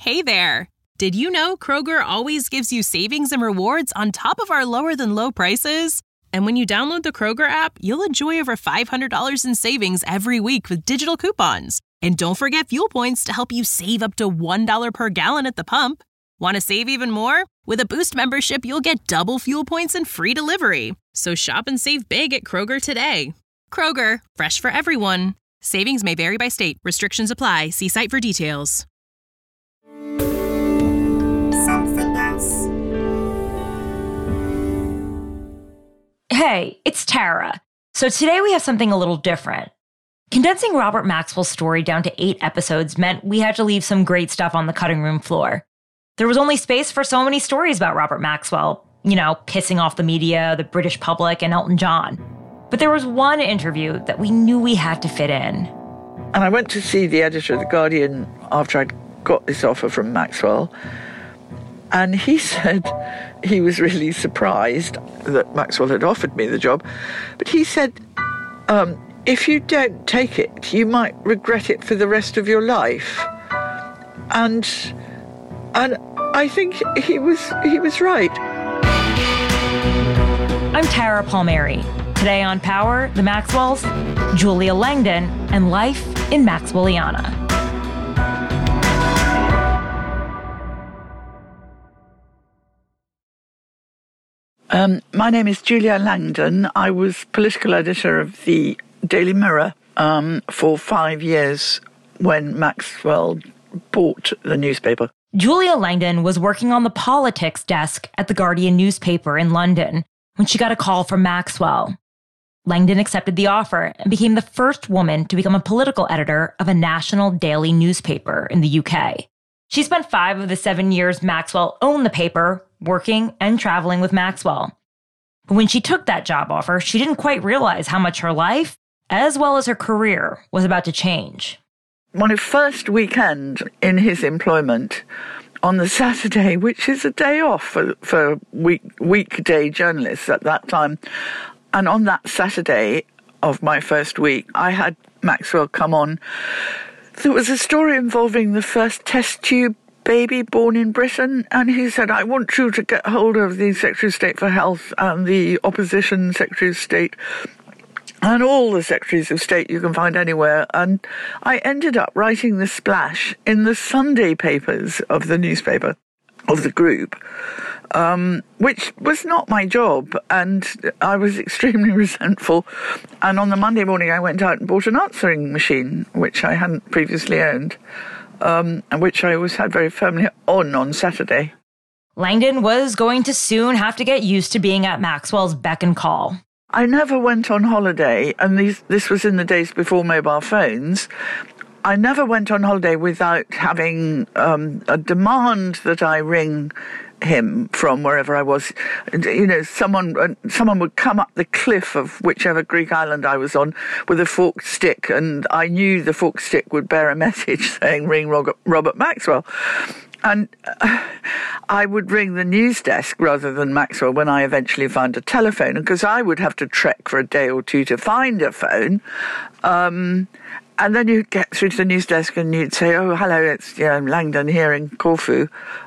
Hey there! Did you know Kroger always gives you savings and rewards on top of our lower-than-low prices? And when you download the Kroger app, you'll enjoy over $500 in savings every week with digital coupons. And don't forget fuel points to help you save up to $1 per gallon at the pump. Want to save even more? With a Boost membership, you'll get double fuel points and free delivery. So shop and save big at Kroger today. Kroger, fresh for everyone. Savings may vary by state. Restrictions apply. See site for details. Something else. Hey, it's Tara. So today we have something a little different. Condensing Robert Maxwell's story down to 8 episodes meant we had to leave some great stuff on the cutting room floor. There was only space for so many stories about Robert Maxwell, pissing off the media, the British public, and Elton John. But there was one interview that we knew we had to fit in. And I went to see the editor of The Guardian after I'd got this offer from Maxwell. And he said he was really surprised that Maxwell had offered me the job. But he said, if you don't take it, you might regret it for the rest of your life. And I think he was right. I'm Tara Palmieri. Today on Power, the Maxwells, Julia Langdon, and life in Maxwelliana. My name is Julia Langdon. I was political editor of the Daily Mirror for 5 years when Maxwell bought the newspaper. Julia Langdon was working on the politics desk at the Guardian newspaper in London when she got a call from Maxwell. Langdon accepted the offer and became the first woman to become a political editor of a national daily newspaper in the UK. She spent 5 of the 7 years Maxwell owned the paper working and traveling with Maxwell. But when she took that job offer, she didn't quite realize how much her life, as well as her career, was about to change. My first weekend in his employment, on the Saturday, which is a day off for weekday journalists at that time, and on that Saturday of my first week, I had Maxwell come on. There was a story involving the first test tube baby born in Britain, and he said, I want you to get hold of the Secretary of State for Health and the Opposition Secretary of State and all the Secretaries of State you can find anywhere. And I ended up writing the splash in the Sunday papers of the newspaper, of the group, which was not my job, and I was extremely resentful. And on the Monday morning, I went out and bought an answering machine, which I hadn't previously owned, and which I always had very firmly on Saturday. Langdon was going to soon have to get used to being at Maxwell's beck and call. I never went on holiday, and this was in the days before mobile phones. I never went on holiday without having a demand that I ring him from wherever I was. Someone would come up the cliff of whichever Greek island I was on with a forked stick, and I knew the forked stick would bear a message saying, ring Robert Maxwell. And I would ring the news desk rather than Maxwell when I eventually found a telephone, because I would have to trek for a day or two to find a phone. And then you'd get through to the news desk and you'd say, oh, hello, it's Langdon here in Corfu.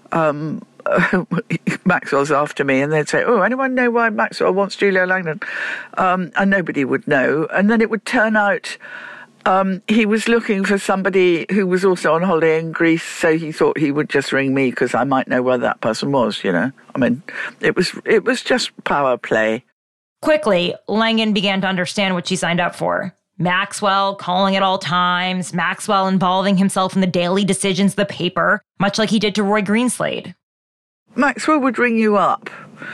Maxwell's after me. And they'd say, oh, anyone know why Maxwell wants Julia Langdon? And nobody would know. And then it would turn out he was looking for somebody who was also on holiday in Greece, so he thought he would just ring me because I might know where that person was, I mean, it was just power play. Quickly, Langdon began to understand what she signed up for. Maxwell calling at all times, Maxwell involving himself in the daily decisions of the paper, much like he did to Roy Greenslade. Maxwell would ring you up.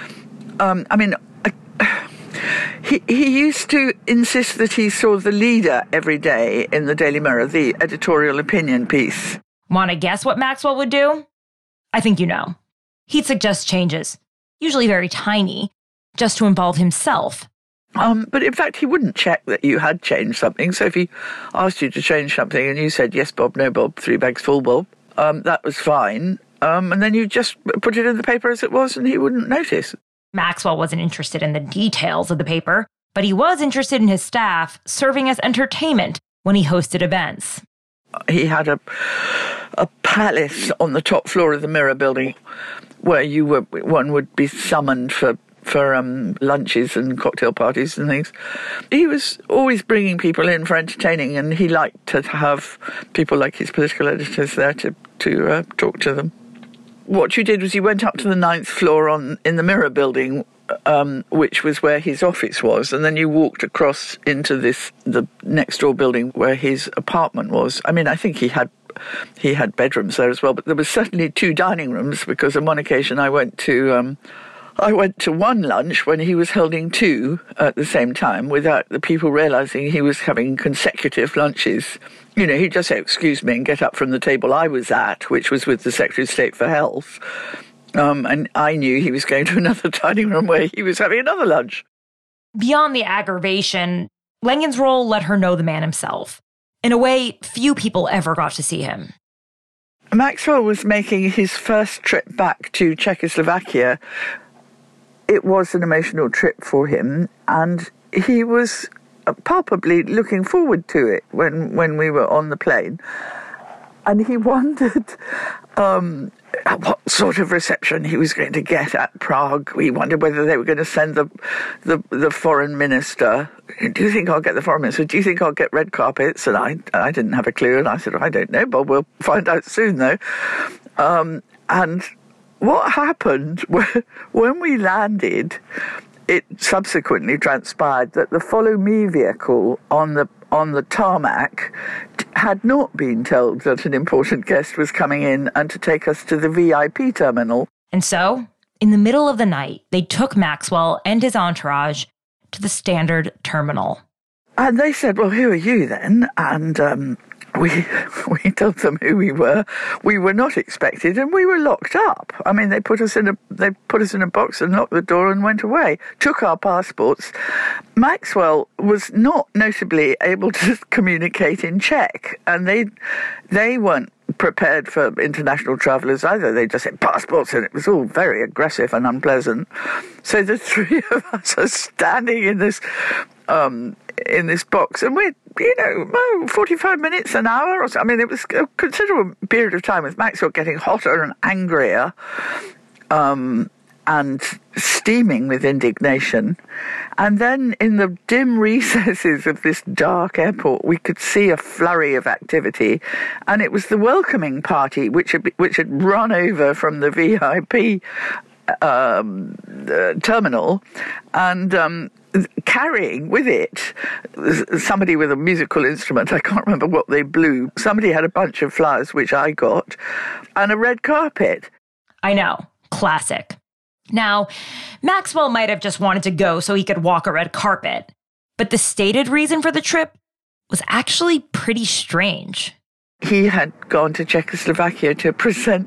He used to insist that he saw the leader every day in the Daily Mirror, the editorial opinion piece. Want to guess what Maxwell would do? I think you know. He'd suggest changes, usually very tiny, just to involve himself. But in fact, he wouldn't check that you had changed something. So if he asked you to change something and you said, yes, Bob, no, Bob, 3 bags full, Bob, that was fine. And then you just put it in the paper as it was and he wouldn't notice. Maxwell wasn't interested in the details of the paper, but he was interested in his staff serving as entertainment when he hosted events. He had a palace on the top floor of the Mirror building where one would be summoned for lunches and cocktail parties and things. He was always bringing people in for entertaining, and he liked to have people like his political editors there to talk to them. What you did was you went up to the 9th floor in the Mirror building, which was where his office was, and then you walked across into the next door building where his apartment was. I mean, I think he had bedrooms there as well, but there was certainly 2 dining rooms, because on one occasion I went to one lunch when he was holding 2 at the same time without the people realising he was having consecutive lunches. You know, he'd just say, "Excuse me," and get up from the table I was at, which was with the Secretary of State for Health. And I knew he was going to another dining room where he was having another lunch. Beyond the aggravation, Langdon's role let her know the man himself. In a way, few people ever got to see him. Maxwell was making his first trip back to Czechoslovakia. It was an emotional trip for him, and he was palpably looking forward to it when we were on the plane. And he wondered what sort of reception he was going to get at Prague. He wondered whether they were going to send the foreign minister. "Do you think I'll get the foreign minister? Do you think I'll get red carpets?" And I didn't have a clue, and I said, "I don't know, but we'll find out soon, though." And what happened when we landed, it subsequently transpired that the Follow Me vehicle on the tarmac had not been told that an important guest was coming in and to take us to the VIP terminal. And so, in the middle of the night, they took Maxwell and his entourage to the standard terminal. And they said, "Well, who are you then?" And we told them who we were. We were not expected, and we were locked up. I mean, they put us in a box and locked the door and went away. Took our passports. Maxwell was not notably able to communicate in Czech, and they weren't prepared for international travellers either. They just said passports, and it was all very aggressive and unpleasant. So the 3 of us are standing in this box, and we're 45 minutes, an hour or so. I mean, it was a considerable period of time with Maxwell getting hotter and angrier and steaming with indignation. And then in the dim recesses of this dark airport, we could see a flurry of activity, and it was the welcoming party which had run over from the VIP terminal and carrying with it somebody with a musical instrument. I can't remember what they blew. Somebody had a bunch of flowers, which I got, and a red carpet. I know. Classic. Now, Maxwell might have just wanted to go so he could walk a red carpet, but the stated reason for the trip was actually pretty strange. He had gone to Czechoslovakia to present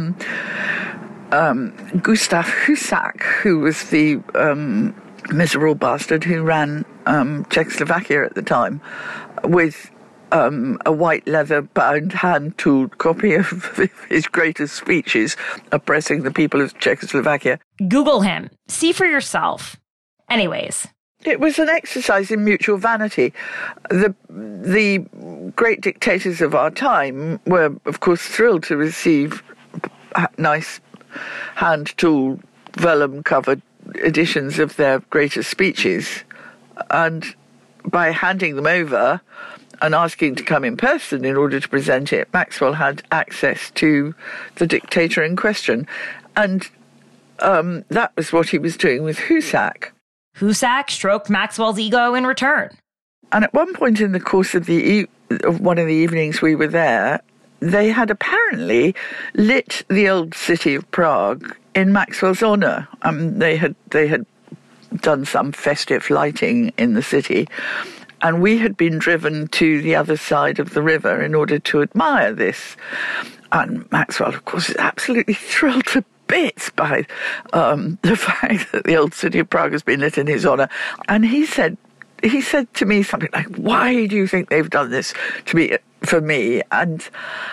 Gustav Husak, who was the miserable bastard who ran Czechoslovakia at the time, with a white leather-bound, hand-tooled copy of his greatest speeches oppressing the people of Czechoslovakia. Google him. See for yourself. Anyways. It was an exercise in mutual vanity. The great dictators of our time were, of course, thrilled to receive nice hand-tooled, vellum-covered editions of their greatest speeches, and by handing them over and asking to come in person in order to present it, Maxwell had access to the dictator in question. And that was what he was doing with Husak. Husak stroked Maxwell's ego in return. And at one point in the course of one of the evenings we were there, they had apparently lit the old city of Prague in Maxwell's honour. They had done some festive lighting in the city, and we had been driven to the other side of the river in order to admire this. And Maxwell, of course, is absolutely thrilled to bits by the fact that the old city of Prague has been lit in his honour. And he said to me something like, "Why do you think they've done this for me?" And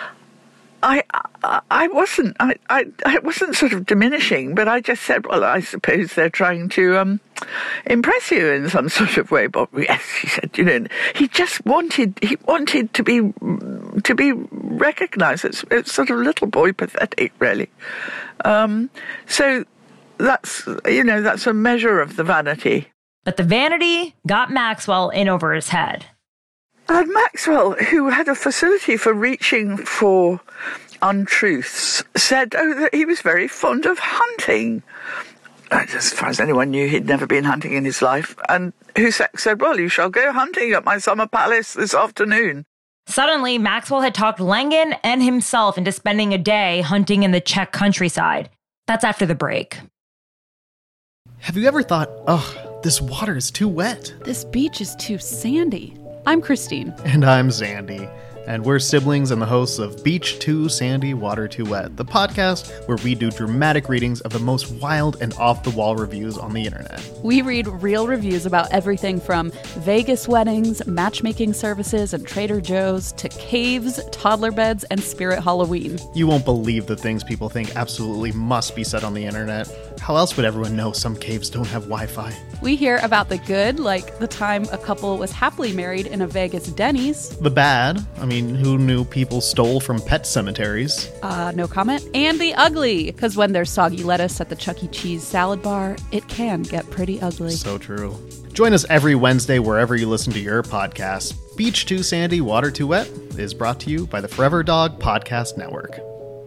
I wasn't sort of diminishing, but I just said, "Well, I suppose they're trying to impress you in some sort of way." But yes, he said, he just wanted to to be recognised. It's sort of little boy pathetic, really. So that's a measure of the vanity. But the vanity got Maxwell in over his head. And Maxwell, who had a facility for reaching for untruths, said, that he was very fond of hunting. As far as anyone knew, he'd never been hunting in his life. And Husek said, well, you shall go hunting at my summer palace this afternoon. Suddenly, Maxwell had talked Langdon and himself into spending a day hunting in the Czech countryside. That's after the break. Have you ever thought, this water is too wet? This beach is too sandy. I'm Christine. And I'm Zandy. And we're siblings and the hosts of Beach Too Sandy, Water Too Wet, the podcast where we do dramatic readings of the most wild and off-the-wall reviews on the internet. We read real reviews about everything from Vegas weddings, matchmaking services, and Trader Joe's to caves, toddler beds, and Spirit Halloween. You won't believe the things people think absolutely must be said on the internet. How else would everyone know some caves don't have Wi-Fi? We hear about the good, like the time a couple was happily married in a Vegas Denny's. The bad, who knew people stole from pet cemeteries? No comment. And the ugly, because when there's soggy lettuce at the Chuck E. Cheese salad bar, it can get pretty ugly. So true. Join us every Wednesday wherever you listen to your podcasts. Beach Too Sandy, Water Too Wet is brought to you by the Forever Dog Podcast Network.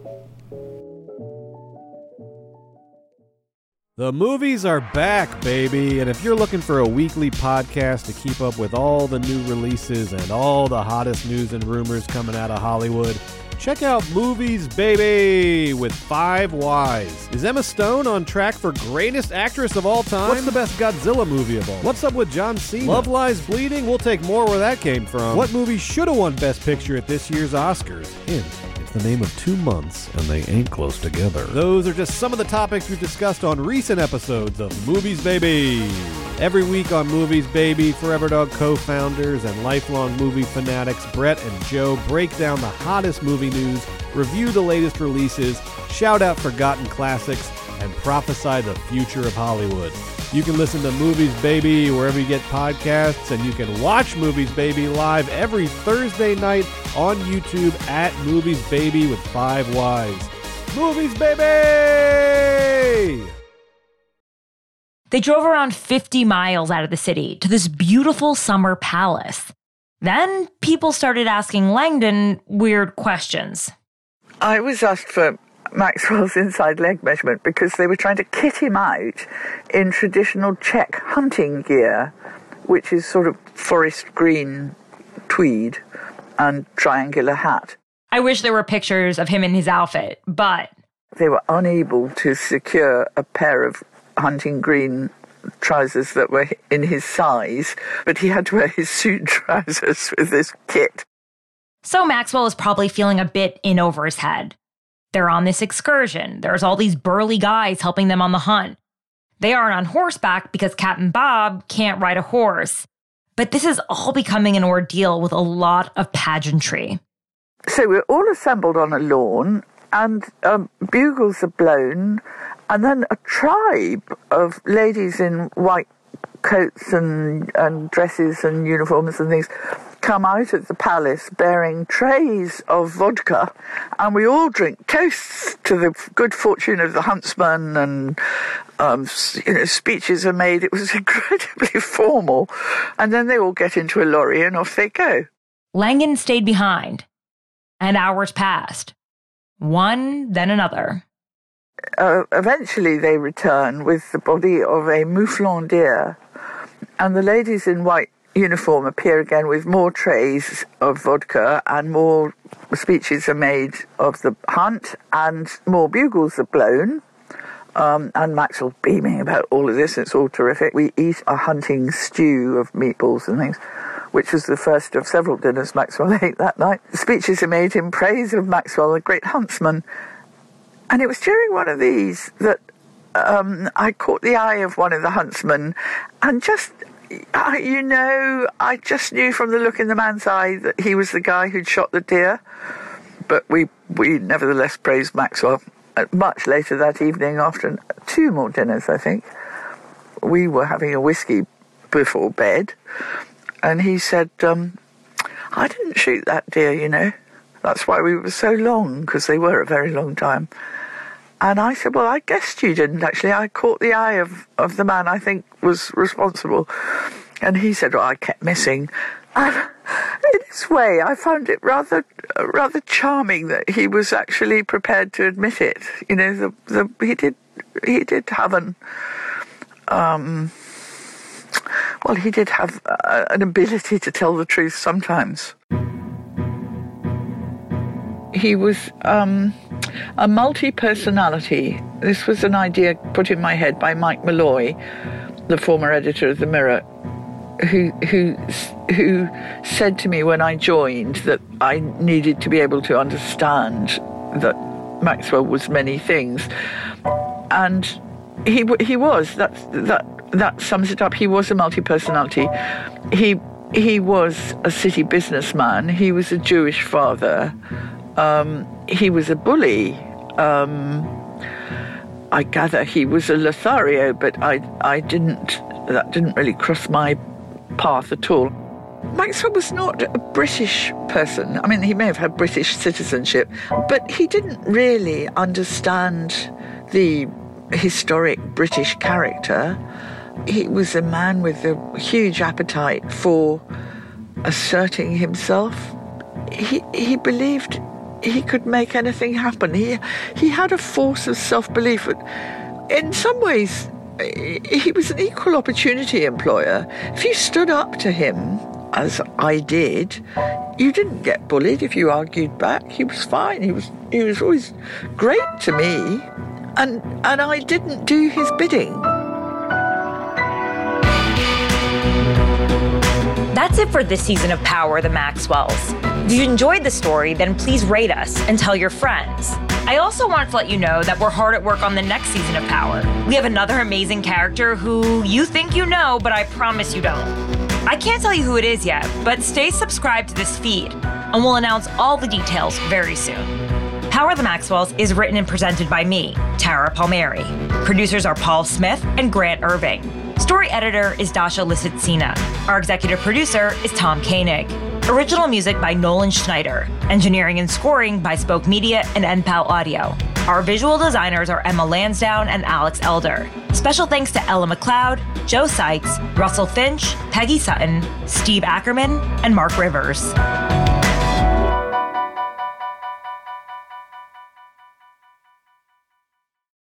The movies are back, baby, and if you're looking for a weekly podcast to keep up with all the new releases and all the hottest news and rumors coming out of Hollywood, check out Movies Baby with 5 Ys. Is Emma Stone on track for greatest actress of all time? What's the best Godzilla movie of all? What's up with John Cena? Love Lies Bleeding? We'll take more where that came from. What movie should have won Best Picture at this year's Oscars? Hint. The name of 2 months, and they ain't close together. Those are just some of the topics we've discussed on recent episodes of Movies Baby. Every week on Movies Baby, Forever Dog co-founders and lifelong movie fanatics Brett and Joe break down the hottest movie news, review the latest releases, shout out forgotten classics, and prophesy the future of Hollywood. You can listen to Movies Baby wherever you get podcasts, and you can watch Movies Baby live every Thursday night on YouTube at Movies Baby with 5 Ys. Movies Baby! They drove around 50 miles out of the city to this beautiful summer palace. Then people started asking Langdon weird questions. I was asked for Maxwell's inside leg measurement because they were trying to kit him out in traditional Czech hunting gear, which is sort of forest green tweed and triangular hat. I wish there were pictures of him in his outfit, but they were unable to secure a pair of hunting green trousers that were in his size, but he had to wear his suit trousers with this kit. So Maxwell is probably feeling a bit in over his head. They're on this excursion. There's all these burly guys helping them on the hunt. They aren't on horseback because Captain Bob can't ride a horse. But this is all becoming an ordeal with a lot of pageantry. So we're all assembled on a lawn, and bugles are blown, and then a tribe of ladies in white coats and dresses and uniforms and things come out of the palace bearing trays of vodka, and we all drink toasts to the good fortune of the huntsman, and speeches are made. It was incredibly formal, and then they all get into a lorry and off they go. Langdon stayed behind, and hours passed. One, then another. Eventually they return with the body of a mouflon deer, and the ladies in white uniform appear again with more trays of vodka, and more speeches are made of the hunt, and more bugles are blown. And Maxwell's beaming about all of this. It's all terrific. We eat a hunting stew of meatballs and things, which was the first of several dinners Maxwell ate that night. The speeches are made in praise of Maxwell, the great huntsman. And it was during one of these that I caught the eye of one of the huntsmen, and I just knew from the look in the man's eye that he was the guy who'd shot the deer. But we nevertheless praised Maxwell. Much later that evening, after 2 more dinners, I think, we were having a whiskey before bed, and he said, I didn't shoot that deer, That's why we were so long, because they were a very long time. And I said, well, I guessed you didn't, actually. I caught the eye of the man I think was responsible. And he said, well, I kept missing. And in this way, I found it rather charming that he was actually prepared to admit it. You know, he did have he did have an ability to tell the truth sometimes. He was a multi-personality. This was an idea put in my head by Mike Malloy, the former editor of The Mirror, who said to me when I joined that I needed to be able to understand that Maxwell was many things, and he was. That sums it up. He was a multi-personality. He was a city businessman. He was a Jewish father. He was a bully. I gather he was a Lothario, but that didn't really cross my path at all. Maxwell was not a British person. I mean, he may have had British citizenship, but he didn't really understand the historic British character. He was a man with a huge appetite for asserting himself. He believed he could make anything happen. He had a force of self-belief. In some ways, he was an equal opportunity employer. If you stood up to him, as I did, you didn't get bullied if you argued back. He was fine. He was always great to me, and I didn't do his bidding. That's it for this season of Power the Maxwells. If you enjoyed the story, then please rate us and tell your friends. I also want to let you know that we're hard at work on the next season of Power. We have another amazing character who you think you know, but I promise you don't. I can't tell you who it is yet, but stay subscribed to this feed, and we'll announce all the details very soon. Power the Maxwells is written and presented by me, Tara Palmieri. Producers are Paul Smith and Grant Irving. Story editor is Dasha Lisitsina. Our executive producer is Tom Koenig. Original music by Nolan Schneider. Engineering and scoring by Spoke Media and NPAL Audio. Our visual designers are Emma Lansdowne and Alex Elder. Special thanks to Ella McLeod, Joe Sykes, Russell Finch, Peggy Sutton, Steve Ackerman, and Mark Rivers.